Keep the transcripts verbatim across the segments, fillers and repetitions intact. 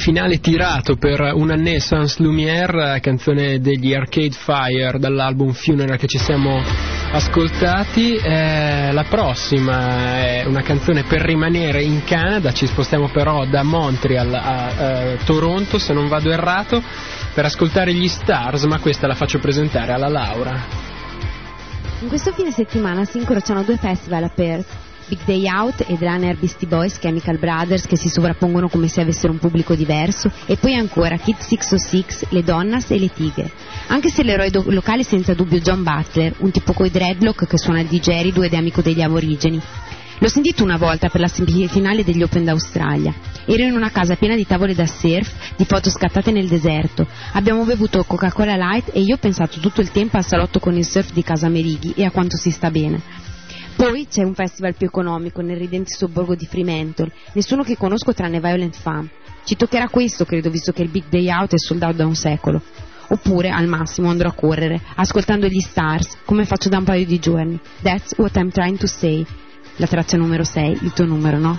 finale tirato per Una année sans lumière, canzone degli Arcade Fire dall'album Funeral che ci siamo ascoltati. Eh, la prossima è una canzone per rimanere in Canada, ci spostiamo però da Montreal a, a Toronto, se non vado errato, per ascoltare gli Stars, ma questa la faccio presentare alla Laura. In questo fine settimana si incrociano due festival a Perth, Big Day Out e Runner Beastie Boys, Chemical Brothers, che si sovrappongono come se avessero un pubblico diverso, e poi ancora Kid sei oh sei, le Donnas e le Tigre. Anche se l'eroe do- locale è senza dubbio John Butler, un tipo coi dreadlock che suona il D J ed è amico degli aborigeni. L'ho sentito una volta per la semifinale degli Open d'Australia. Ero in una casa piena di tavole da surf, di foto scattate nel deserto. Abbiamo bevuto Coca-Cola Light e io ho pensato tutto il tempo al salotto con il surf di Casa Merighi e a quanto si sta bene. Poi c'è un festival più economico nel ridente sobborgo di Fremantle, nessuno che conosco tranne Violent Femmes. Ci toccherà questo, credo, visto che il Big Day Out è sold out da un secolo. Oppure, al massimo, andrò a correre, ascoltando gli Stars, come faccio da un paio di giorni. That's what I'm trying to say. La traccia numero sei, il tuo numero, no?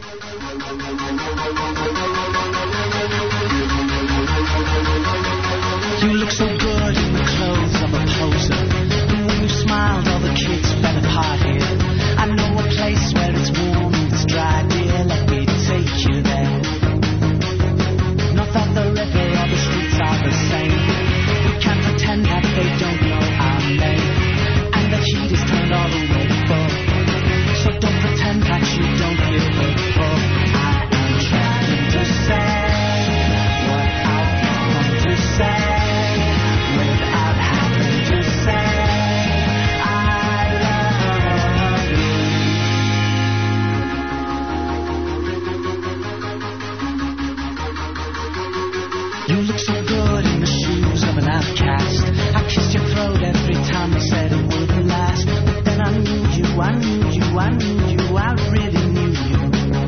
You look so good in the clothes of a poser. And when you smiled, all the kids fell apart here. I know a place where it's warm and it's dry, dear. Let me take you there. Not that the river or the streets are the same. We can't pretend that they don't know our name. And the heat is turned all the way full. So don't pretend that you don't feel hopeful. I am trying to say what I want to say without having to say I love you. You look so good in the shoes of an outcast. I kissed your throat every time I said it wouldn't last. But then I knew you, I knew you, I knew you, I really knew you.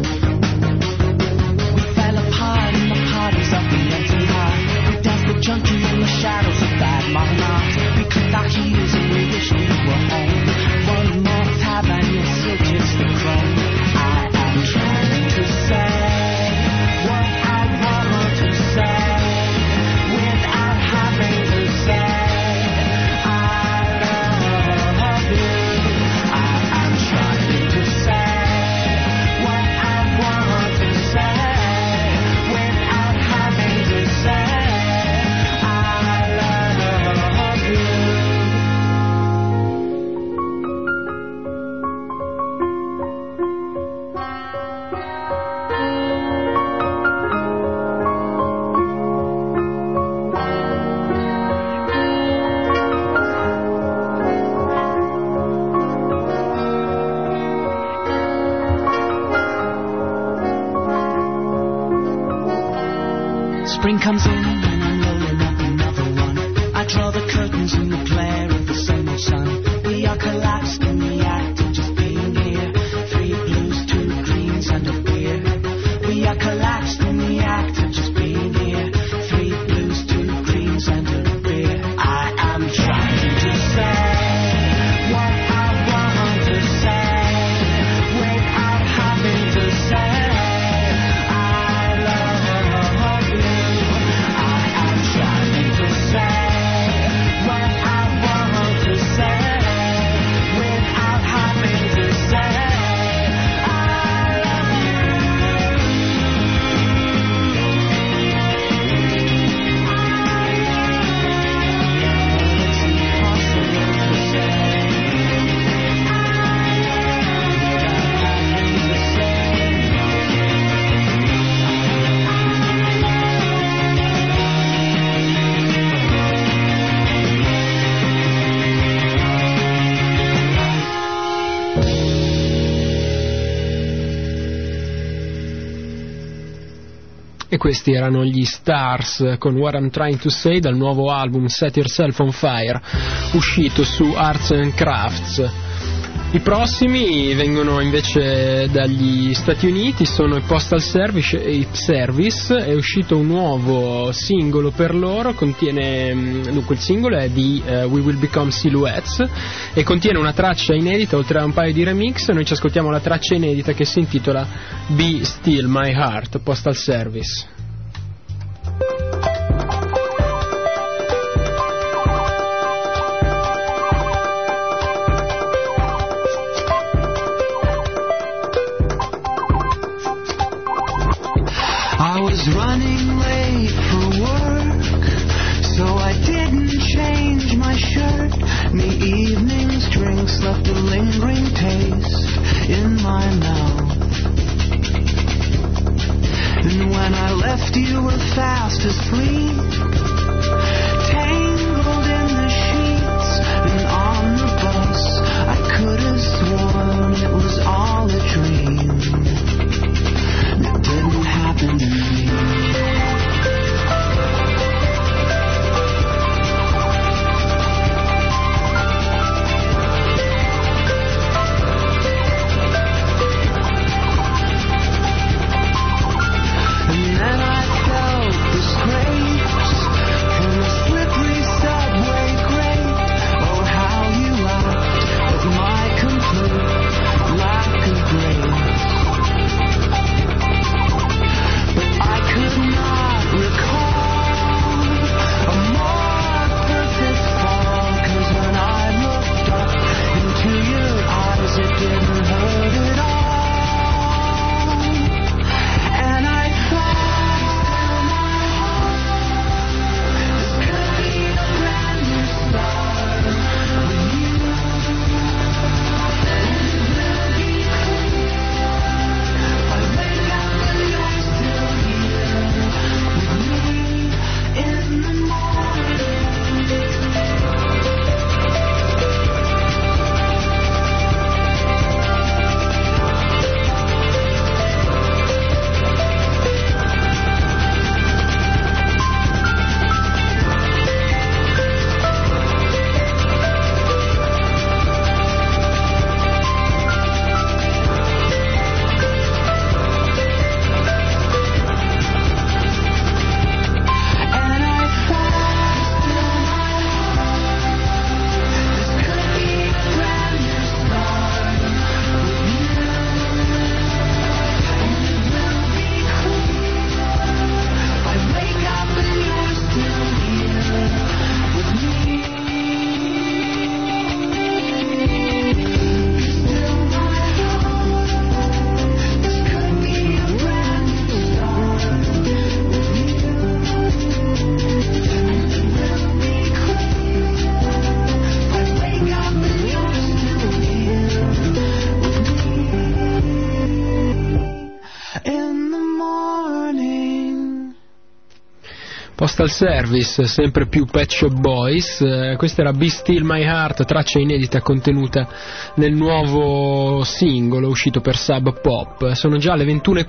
We fell apart in the parties of the empty heart. We danced the junkie in the shadows of that modern art. We clicked our heels and we wished we were home. One more tab and you'll still kiss the chrome. I am trying to say what I want to say without having to say I love you. I am trying to say what I want to say without having to say I love you. Spring comes in and I'm rolling up another one. I draw the curtains in the glare of the summer sun. We are collapsed in the act of just being here. Three blues, two greens and a beer. We are collapsed in the act of just being here. Three blues, two greens and a beer. I am trying to say what I want to say without having to say I love you. I am trying to say what I want to say without having to say I love you. It's impossible to say without having to say. E questi erano gli Stars con What I'm Trying to Say dal nuovo album Set Yourself on Fire, uscito su Arts and Crafts. I prossimi vengono invece dagli Stati Uniti, sono i Postal Service, Service, è uscito un nuovo singolo per loro, contiene, dunque il singolo è di uh, We Will Become Silhouettes e contiene una traccia inedita oltre a un paio di remix. Noi ci ascoltiamo la traccia inedita che si intitola Be Still My Heart, Postal Service. fast asleep, tangled in the sheets and on the bus. I could have sworn it was all a dream. It didn't happen to me. Postal Service, sempre più Pet Shop Boys. Eh, questa era Be Still My Heart, traccia inedita contenuta nel nuovo singolo uscito per Sub Pop. Sono già le ventuno e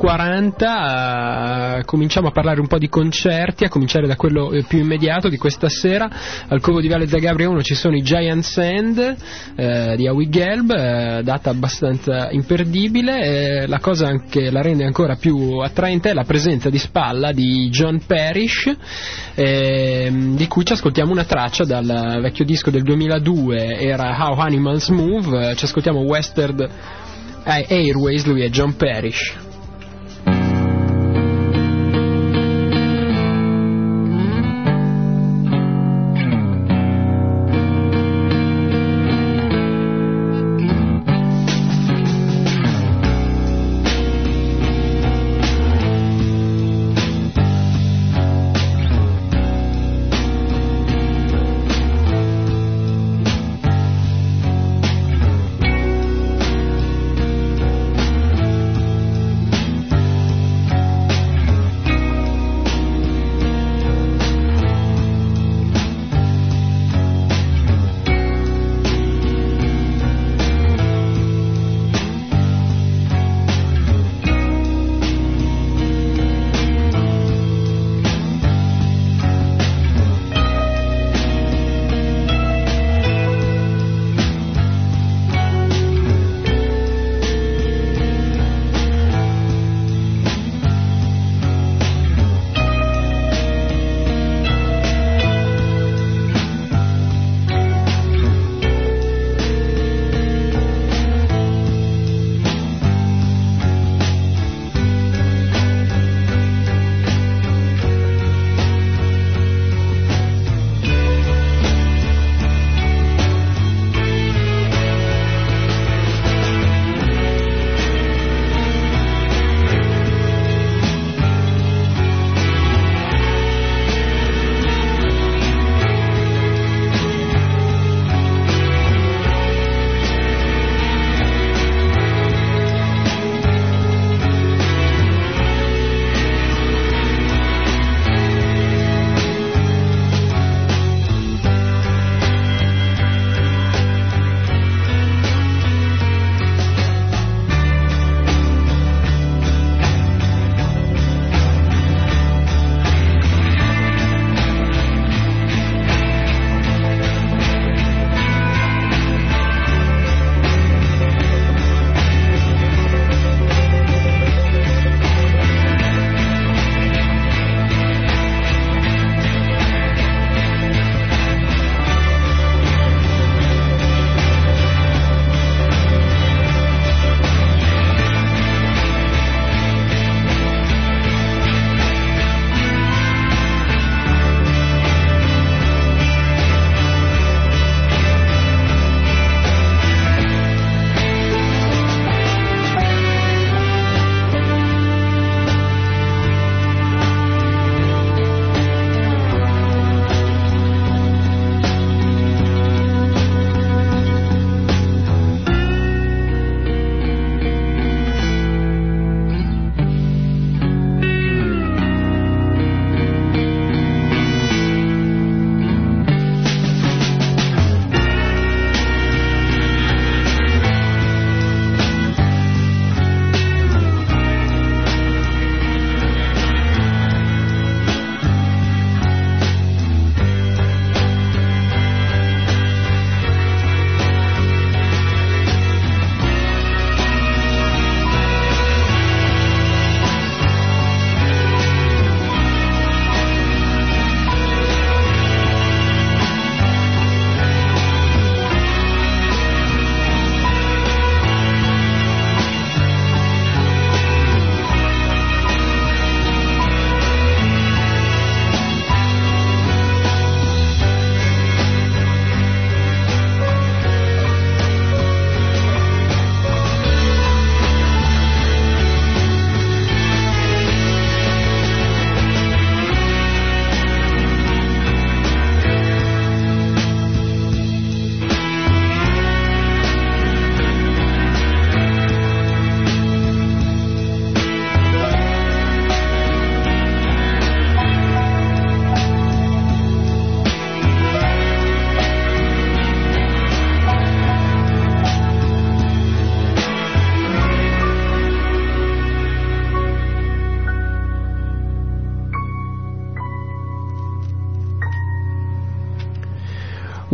quaranta, eh, cominciamo a parlare un po' di concerti, a cominciare da quello eh, più immediato di questa sera. Al Covo di Viale Zagabria uno ci sono i Giant Sand eh, di Howie Gelb, eh, data abbastanza imperdibile. Eh, la cosa che la rende ancora più attraente è la presenza di spalla di John Parrish, Eh, di cui ci ascoltiamo una traccia dal vecchio disco del duemiladue, era How Animals Move. Ci ascoltiamo Western Airways, lui è John Parrish.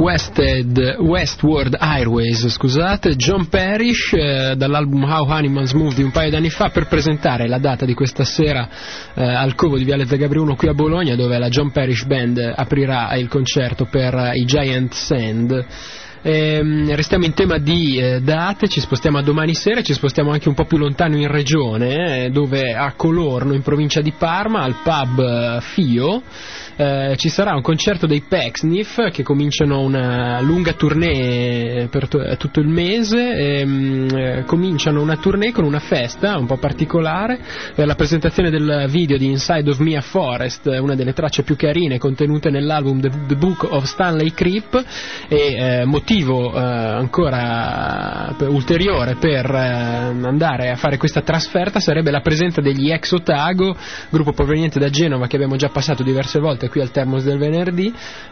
Wested, Westward Airways, scusate, John Parrish, eh, dall'album How Animals Move di un paio d'anni fa, per presentare la data di questa sera eh, al Covo di Viale Zagabria uno qui a Bologna, dove la John Parrish Band aprirà il concerto per i Giant Sand. Eh, restiamo in tema di eh, date, ci spostiamo a domani sera, ci spostiamo anche un po' più lontano in regione, eh, dove a Colorno, in provincia di Parma, al pub eh, Fio, eh, ci sarà un concerto dei Pecksniff, che cominciano una lunga tournée per t- tutto il mese. ehm, eh, cominciano una tournée con una festa un po' particolare, eh, la presentazione del video di Inside of Mia Forest, una delle tracce più carine contenute nell'album The, The Book of Stanley Creep, e eh, motivo Eh, ancora per, ulteriore per eh, andare a fare questa trasferta sarebbe la presenza degli Ex Otago, gruppo proveniente da Genova che abbiamo già passato diverse volte qui al Termos del venerdì,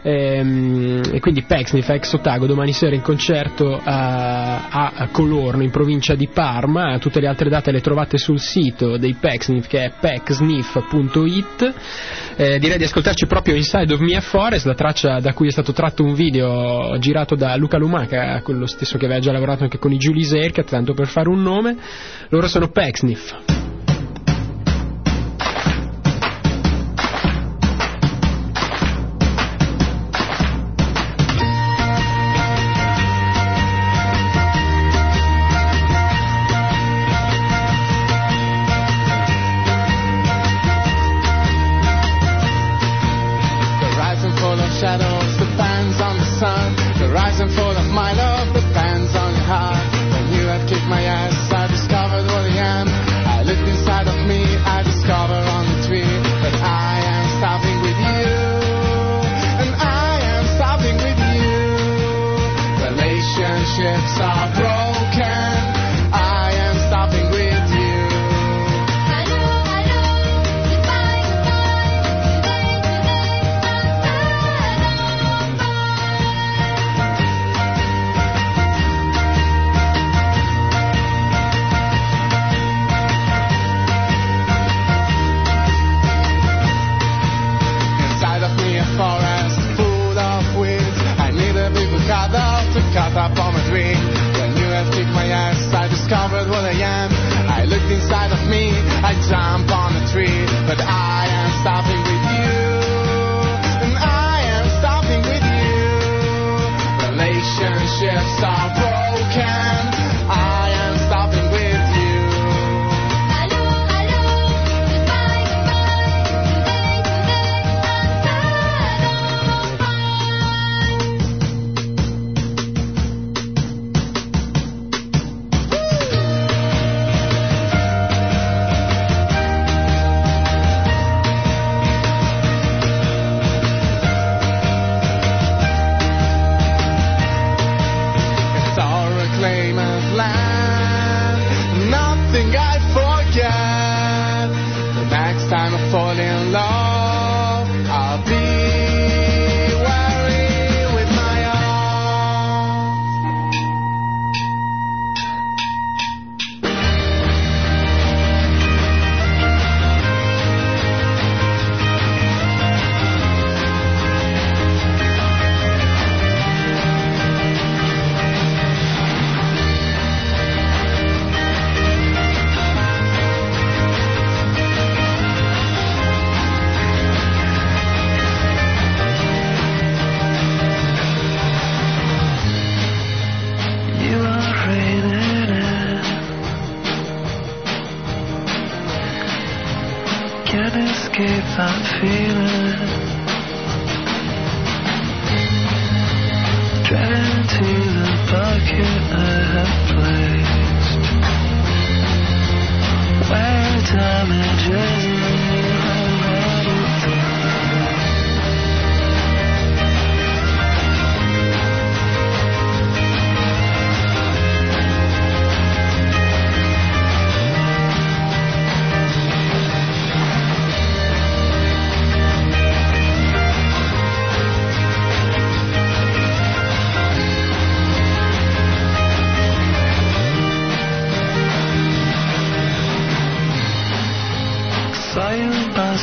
ehm, e quindi Pecksniff, Ex Otago domani sera in concerto a, a Colorno, in provincia di Parma. Tutte le altre date le trovate sul sito dei Pecksniff, che è pecksniff punto it. Eh, direi di ascoltarci proprio Inside of Mia Forest, la traccia da cui è stato tratto un video girato da Luca Lumaca, quello stesso che aveva già lavorato anche con i Julius Aircat, tanto per fare un nome. Loro sono Pecksniff.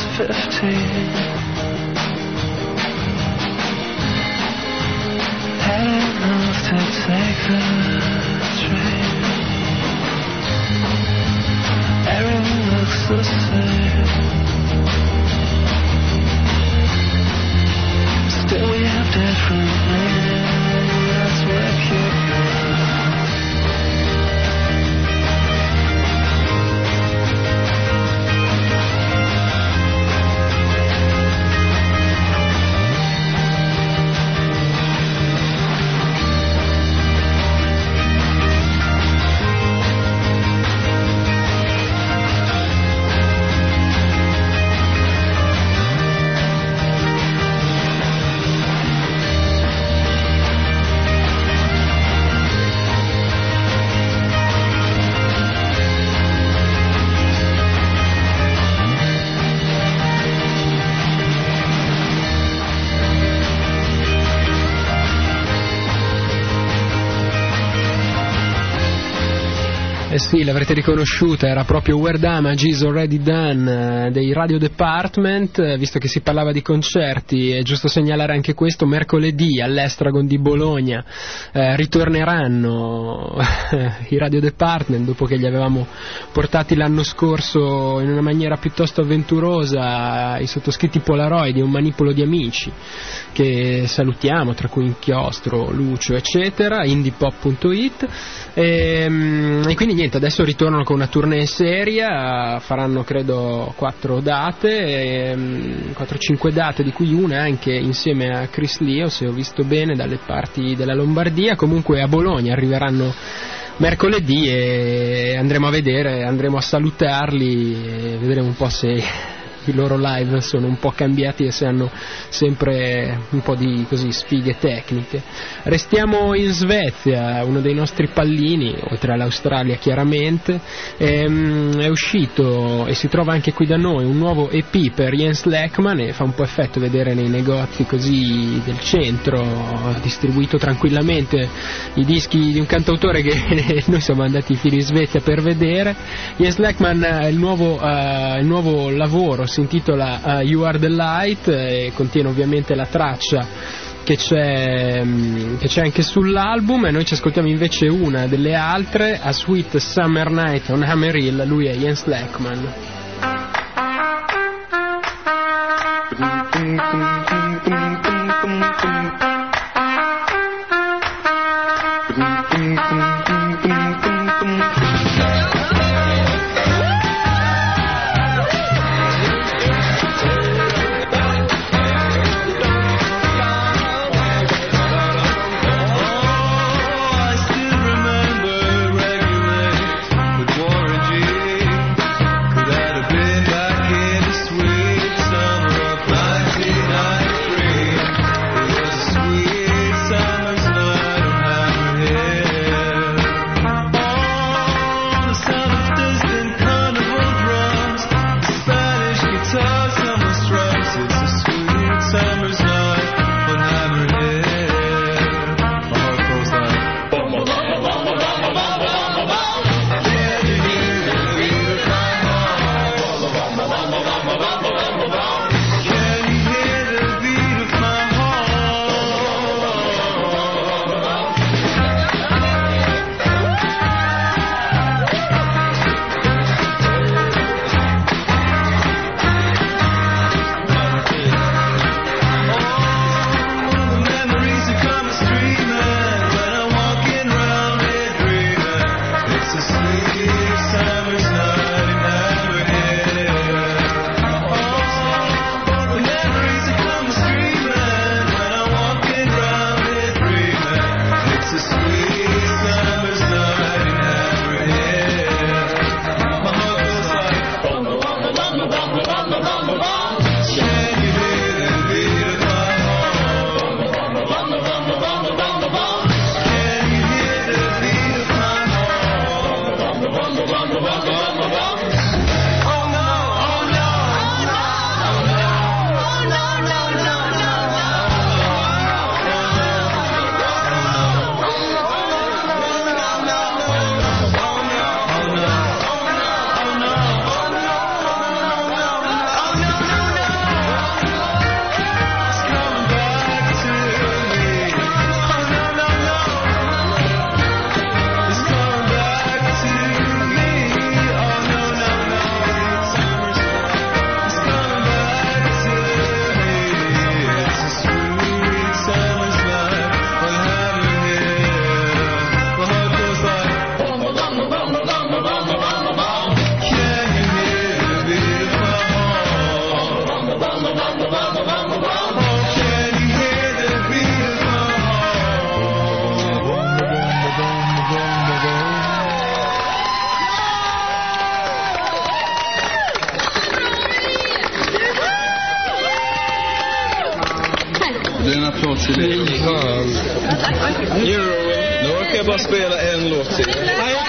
fifteen. take the train. Everything looks the same. Still we have different names. That's where people Eh sì, l'avrete riconosciuta, era proprio Where Damage is Already Done dei Radio Department. Visto che si parlava di concerti, è giusto segnalare anche questo: mercoledì all'Estragon di Bologna eh, ritorneranno i Radio Department, dopo che li avevamo portati l'anno scorso in una maniera piuttosto avventurosa, i sottoscritti Polaroid e un manipolo di amici che salutiamo, tra cui Inchiostro, Lucio eccetera, indiepop punto it. E, e quindi niente, adesso ritornano con una tournée seria, faranno credo quattro date, quattro cinque date, di cui una anche insieme a Chris Leo, se ho visto bene, dalle parti della Lombardia. Comunque a Bologna arriveranno mercoledì e andremo a vedere, andremo a salutarli e vedremo un po' se i loro live sono un po' cambiati e se hanno sempre un po' di così sfighe tecniche. Restiamo in Svezia, uno dei nostri pallini, oltre all'Australia chiaramente. Ehm, è uscito e si trova anche qui da noi un nuovo E P per Jens Lekman e fa un po' effetto vedere nei negozi così del centro, distribuito tranquillamente, i dischi di un cantautore che noi siamo andati fino in Svezia per vedere. Jens Lekman, il nuovo, uh, il nuovo lavoro si intitola uh, You Are the Light e contiene ovviamente la traccia che c'è, um, che c'è anche sull'album, e noi ci ascoltiamo invece una delle altre, A Sweet Summer Night on Hammer Hill. Lui è Jens Lekman. nineteen ninety Fy fan. Jo, nu orkar jag bara spela en låt till.